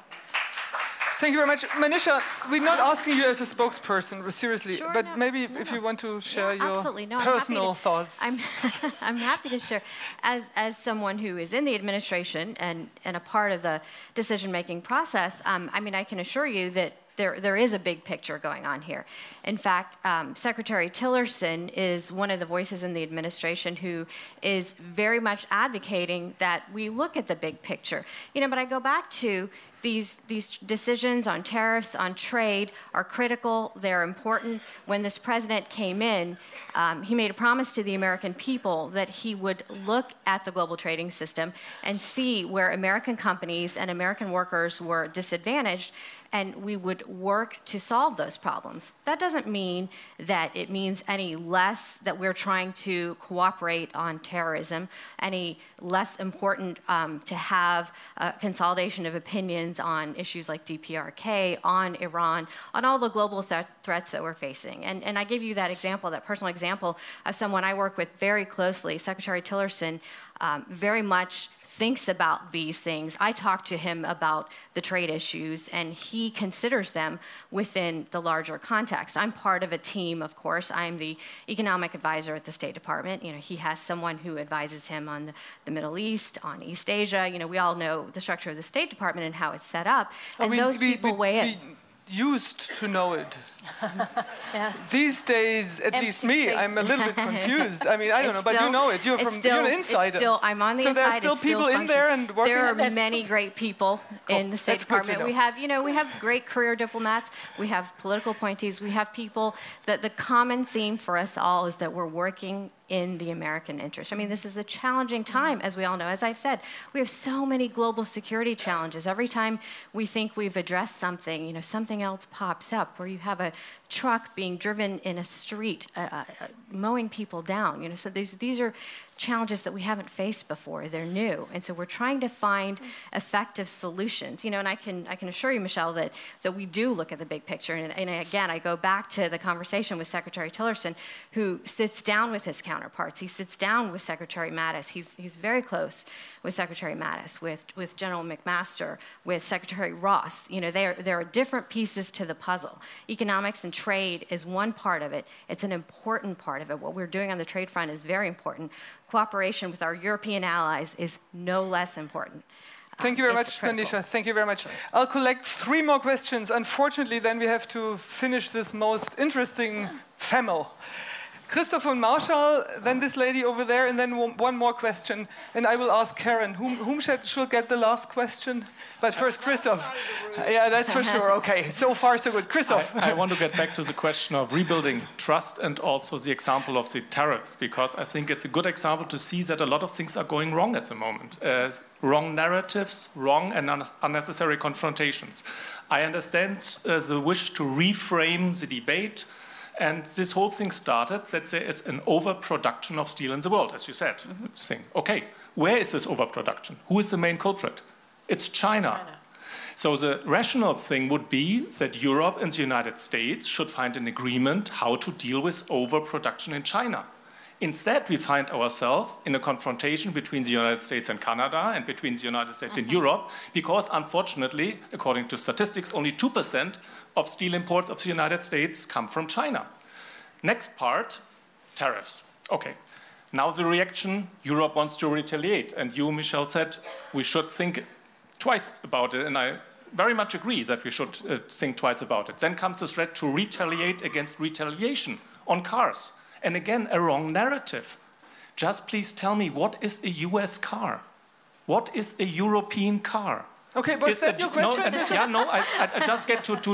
Thank you very much. Manisha, we're not asking you as a spokesperson, seriously, sure, but maybe if you want to share your personal thoughts. I'm happy to share. As someone who is in the administration and a part of the decision-making process, I can assure you that there is a big picture going on here. In fact, Secretary Tillerson is one of the voices in the administration who is very much advocating that we look at the big picture. But I go back to these decisions on tariffs, on trade, are critical. They're important. When this president came in, he made a promise to the American people that he would look at the global trading system and see where American companies and American workers were disadvantaged, and we would work to solve those problems. That doesn't mean that it means any less that we're trying to cooperate on terrorism, any less important to have a consolidation of opinions on issues like DPRK, on Iran, on all the global threats that we're facing. And I give you that example, that personal example of someone I work with very closely. Secretary Tillerson very much thinks about these things. I talk to him about the trade issues, and he considers them within the larger context. I'm part of a team, of course. I'm the economic advisor at the State Department. He has someone who advises him on the Middle East, on East Asia. We all know the structure of the State Department and how it's set up, and those people weigh in. Used to know it. These days, at least me, I'm a little bit confused. I don't know, but you know it. You're an insider. I'm on the inside. So there are still people in there and working. There are many great people in the State Department. We have great career diplomats. We have political appointees. We have people that the common theme for us all is that we're working in the American interest. This is a challenging time, as we all know. As I've said, we have so many global security challenges. Every time we think we've addressed something, something else pops up, where you have a truck being driven in a street, mowing people down. So these are challenges that we haven't faced before. They're new, and so we're trying to find effective solutions. And I can assure you, Michelle, that we do look at the big picture. And again, I go back to the conversation with Secretary Tillerson, who sits down with his counterparts. He sits down with Secretary Mattis. He's very close with Secretary Mattis, with General McMaster, with Secretary Ross. There are different pieces to the puzzle. Economics and trade is one part of it. It's an important part of it. What we're doing on the trade front is very important. Cooperation with our European allies is no less important. Thank you very much, Manisha. Thank you very much. I'll collect 3 more questions. Unfortunately, then we have to finish this most interesting family Christoph and Marshall, then this lady over there, and then one more question. And I will ask Karen, whom should get the last question? But first, Christoph. Yeah, that's for sure. Okay, so far so good. Christoph. I want to get back to the question of rebuilding trust and also the example of the tariffs, because I think it's a good example to see that a lot of things are going wrong at the moment. Wrong narratives, wrong and unnecessary confrontations. I understand the wish to reframe the debate. And this whole thing started that there is an overproduction of steel in the world, as you said. Okay, where is this overproduction? Who is the main culprit? It's China. So the rational thing would be that Europe and the United States should find an agreement how to deal with overproduction in China. Instead, we find ourselves in a confrontation between the United States and Canada and between the United States and Europe, because unfortunately, according to statistics, only 2% of steel imports of the United States come from China. Next part, tariffs. Okay, now the reaction, Europe wants to retaliate. And you, Michelle, said we should think twice about it, and I very much agree that we should think twice about it. Then comes the threat to retaliate against retaliation on cars. And again, a wrong narrative. Just please tell me, what is a US car? What is a European car? Okay, but that's your question. I just get to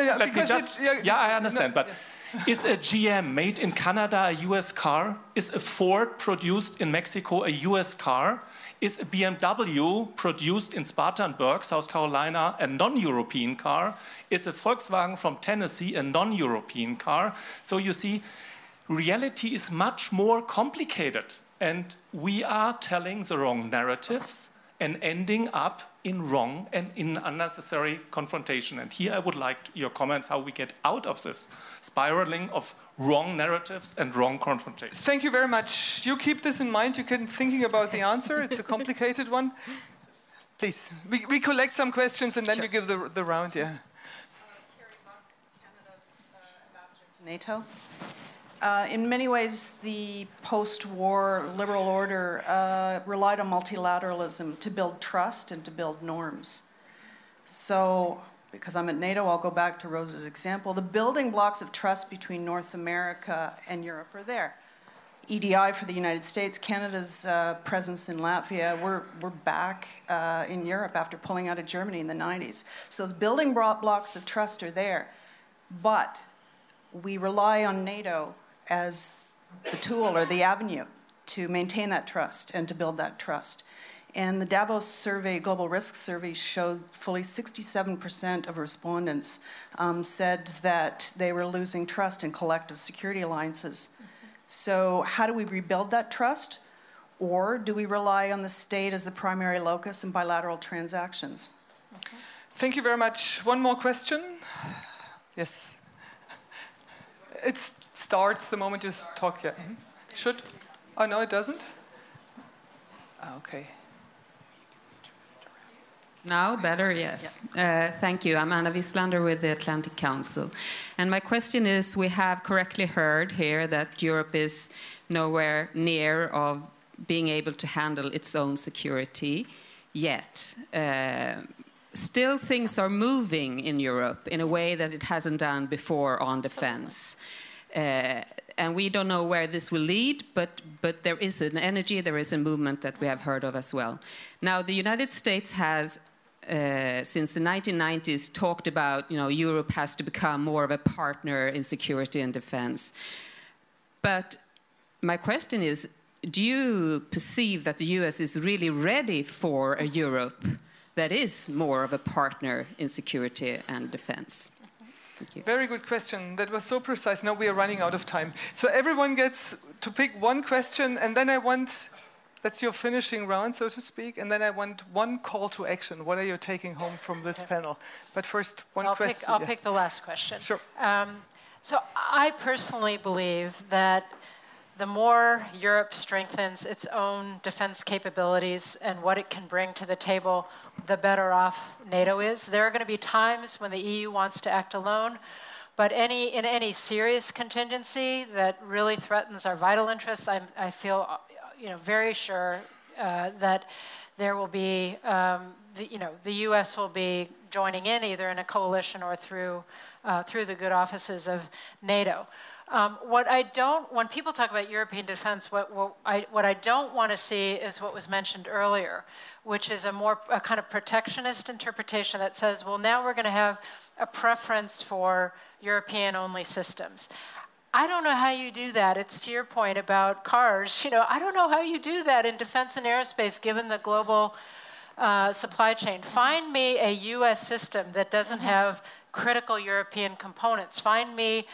I understand, but is a GM made in Canada a US car? Is a Ford produced in Mexico a US car? Is a BMW produced in Spartanburg, South Carolina, a non-European car? Is a Volkswagen from Tennessee a non-European car? So you see, reality is much more complicated, and we are telling the wrong narratives and ending up in wrong and in unnecessary confrontation. And here I would like your comments how we get out of this spiraling of wrong narratives and wrong confrontation. Thank you very much. You keep this in mind. You can thinking about the answer. It's a complicated one. Please, we collect some questions and then you give the round. Yeah. Carrie Buck, Canada's ambassador to NATO. In many ways, the post-war liberal order relied on multilateralism to build trust and to build norms. So, because I'm at NATO, I'll go back to Rosa's example. The building blocks of trust between North America and Europe are there. EDI for the United States, Canada's presence in Latvia, we're back in Europe after pulling out of Germany in the 90s. So those building blocks of trust are there. But we rely on NATO as the tool or the avenue to maintain that trust and to build that trust. And the Davos survey, Global Risk Survey, showed fully 67% of respondents said that they were losing trust in collective security alliances. So how do we rebuild that trust? Or do we rely on the state as the primary locus in bilateral transactions? Okay. Thank you very much. One more question? Yes. It starts the moment you talk, yeah. Should? Oh, no, it doesn't? Okay. Now, better, yes. Thank you. I'm Anna Wislander with the Atlantic Council. And my question is, we have correctly heard here that Europe is nowhere near of being able to handle its own security yet. Still, things are moving in Europe in a way that it hasn't done before on defense. And we don't know where this will lead, but there is an energy, there is a movement that we have heard of as well. Now, the United States has, since the 1990s, talked about, Europe has to become more of a partner in security and defense. But my question is, do you perceive that the US is really ready for a Europe that is more of a partner in security and defense? Thank you. Very good question. That was so precise. Now we are running out of time. So everyone gets to pick one question, and then I want, that's your finishing round, so to speak, and then I want one call to action. What are you taking home from this panel? But first, one question. I'll pick the last question. Sure. So I personally believe that the more Europe strengthens its own defense capabilities and what it can bring to the table, the better off NATO is. There are going to be times when the EU wants to act alone, but in any serious contingency that really threatens our vital interests, I feel very sure that there will be, the US will be joining in either in a coalition or through the good offices of NATO. When people talk about European defense, what I don't want to see is what was mentioned earlier, which is a kind of protectionist interpretation that says, well, now we're going to have a preference for European-only systems. I don't know how you do that. It's to your point about cars. I don't know how you do that in defense and aerospace, given the global supply chain. Find me a U.S. system that doesn't have critical European components. Find me,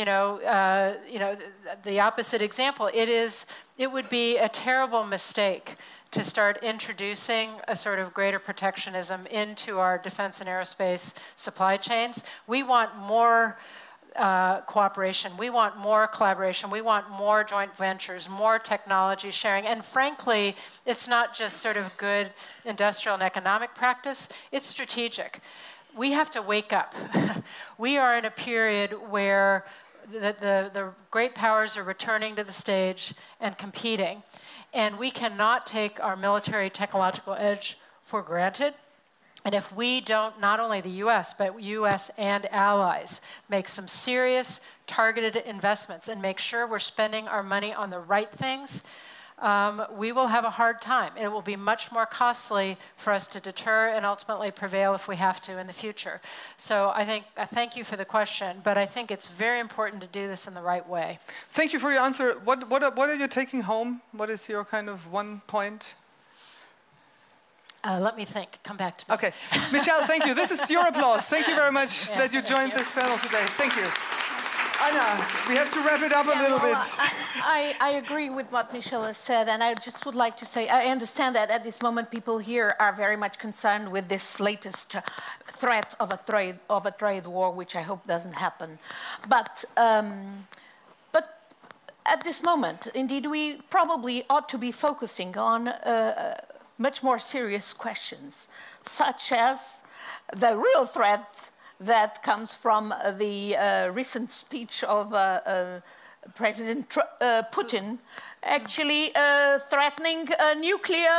the opposite example. It would be a terrible mistake to start introducing a sort of greater protectionism into our defense and aerospace supply chains. We want more cooperation. We want more collaboration. We want more joint ventures, more technology sharing. And frankly, it's not just sort of good industrial and economic practice, it's strategic. We have to wake up. We are in a period where the great powers are returning to the stage and competing. And we cannot take our military technological edge for granted. And if we don't, not only the US, but US and allies, make some serious targeted investments and make sure we're spending our money on the right things, we will have a hard time. It will be much more costly for us to deter and ultimately prevail if we have to in the future. So I thank you for the question, but I think it's very important to do this in the right way. Thank you for your answer. What are you taking home? What is your kind of one point? Let me think. Come back to me. Okay. Michelle, thank you. This is your applause. Thank you very much that you joined this panel today. Thank you. Anna, we have to wrap it up a little bit. I agree with what Michelle has said, and I just would like to say, I understand that at this moment people here are very much concerned with this latest threat of a trade war, which I hope doesn't happen. But at this moment, indeed, we probably ought to be focusing on much more serious questions, such as the real threat that comes from the recent speech of President Putin, actually threatening a nuclear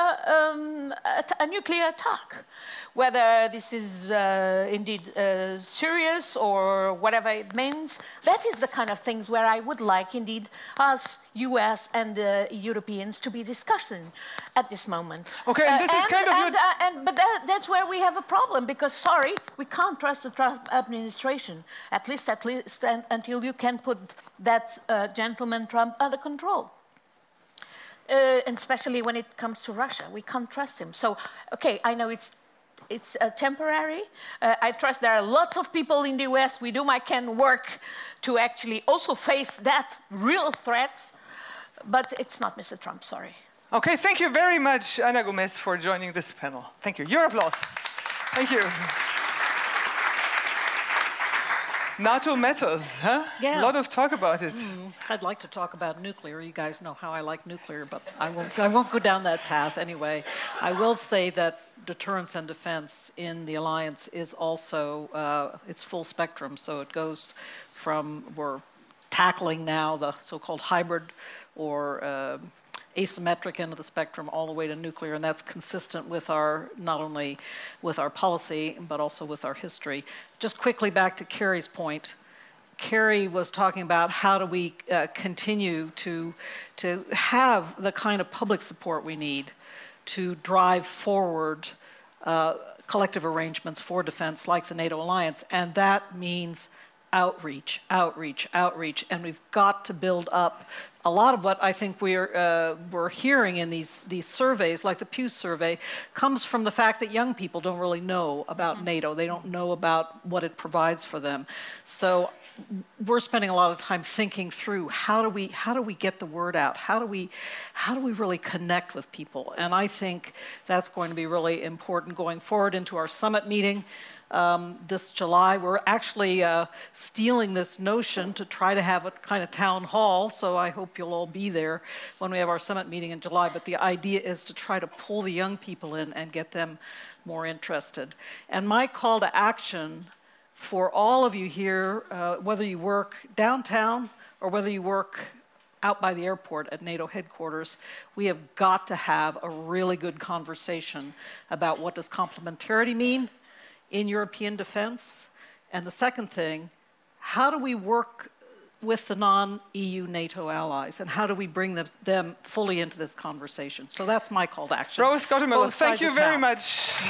attack. Whether this is indeed serious or whatever it means, that is the kind of things where I would like indeed us US and Europeans to be discussing at this moment. Okay, and this is kind of but that's where we have a problem, because sorry, we can't trust the Trump administration, at least until you can put that gentleman Trump under control. And especially when it comes to Russia, we can't trust him. So, okay, I know it's temporary. I trust there are lots of people in the US. We do my can work to actually also face that real threat, but it's not Mr. Trump, sorry. Okay, thank you very much, Ana Gomez, for joining this panel. Thank you. Your applause. Thank you. NATO matters, huh? Yeah. A lot of talk about it. I'd like to talk about nuclear. You guys know how I like nuclear, but I won't go down that path anyway. I will say that deterrence and defense in the alliance is also, it's full spectrum. So it goes from, we're tackling now the so-called hybrid or asymmetric end of the spectrum all the way to nuclear, and that's consistent with not only with our policy, but also with our history. Just quickly back to Carrie's point. Carrie was talking about how do we continue to have the kind of public support we need to drive forward collective arrangements for defense like the NATO alliance, and that means outreach, outreach, outreach, and we've got to build up. A lot of what I think we're hearing in these surveys, like the Pew survey, comes from the fact that young people don't really know about NATO. They don't know about what it provides for them. So we're spending a lot of time thinking through how do we get the word out? How do we really connect with people? And I think that's going to be really important going forward into our summit meeting. This July. We're actually stealing this notion to try to have a kind of town hall, so I hope you'll all be there when we have our summit meeting in July. But the idea is to try to pull the young people in and get them more interested. And my call to action for all of you here, whether you work downtown or whether you work out by the airport at NATO headquarters, we have got to have a really good conversation about what does complementarity mean in European defense. And the second thing, how do we work with the non-EU NATO allies, and how do we bring them fully into this conversation? So that's my call to action. Rose Gottemüller, thank you very much.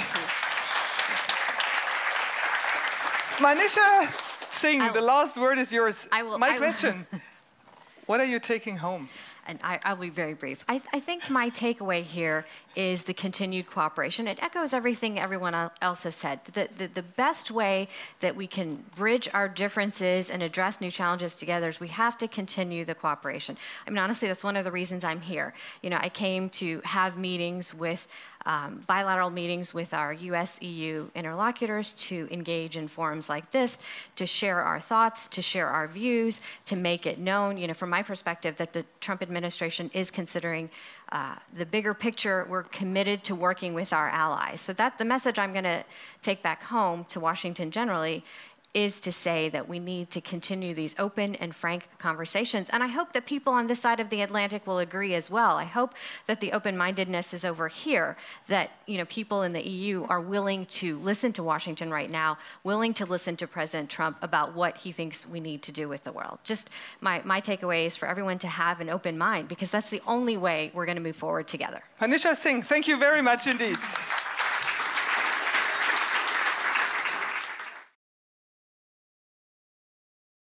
Manisha Singh, the last word is yours. My question, what are you taking home? And I'll be very brief. I think my takeaway here is the continued cooperation. It echoes everything everyone else has said. The best way that we can bridge our differences and address new challenges together is we have to continue the cooperation. I mean, honestly, that's one of the reasons I'm here. You know, I came to have meetings with bilateral meetings with our US-EU interlocutors to engage in forums like this, to share our thoughts, to share our views, to make it known, you know, from my perspective, that the Trump administration is considering the bigger picture. We're committed to working with our allies. So that the message I'm going to take back home to Washington generally is to say that we need to continue these open and frank conversations. And I hope that people on this side of the Atlantic will agree as well. I hope that the open-mindedness is over here, that, you know, people in the EU are willing to listen to Washington right now, willing to listen to President Trump about what he thinks we need to do with the world. Just my takeaway is for everyone to have an open mind, because that's the only way we're going to move forward together. Manisha Singh, thank you very much indeed.